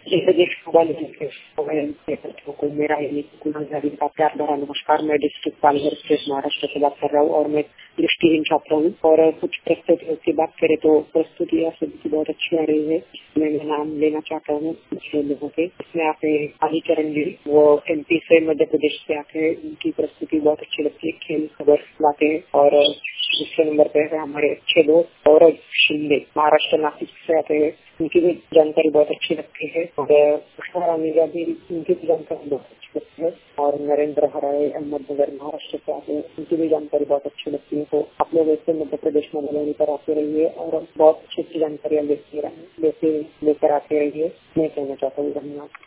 मेरा का प्यार भरा नमस्कार। मैं डिस्ट्रिक्ट पालघर स्टेट महाराष्ट्र से बात कर रहा हूँ और मैं दृष्टिहीन छात्र हूँ। और कुछ प्रस्तुतियों की बात करें तो प्रस्तुतियाँ सभी बहुत अच्छी आ रही है। इसमें मैं नाम लेना चाहता हूँ कुछ लोगों के। इसमें आके आदिचरण जी, वो MP से मध्य प्रदेश से आके उनकी प्रस्तुति बहुत अच्छी लगती है। खेल खबर लाते हैं। और दूसरे नंबर पे है हमारे अच्छे दोस्त सौरभ शिंदे, महाराष्ट्र नासिक से आते हैं। उनकी भी जानकारी बहुत अच्छी लगती है। और उषा रानी का भी, उनकी भी जानकारी बहुत अच्छी लगती है। और नरेंद्र हराय अहमदनगर महाराष्ट्र से आते हैं, उनकी भी जानकारी बहुत अच्छी लगती है। तो आप लोग ऐसे मध्य प्रदेश में बोलने पर आते रहिए और बहुत अच्छी अच्छी जानकारियाँ लेकर आते रहिए। मैं कहना चाहता हूँ धन्यवाद।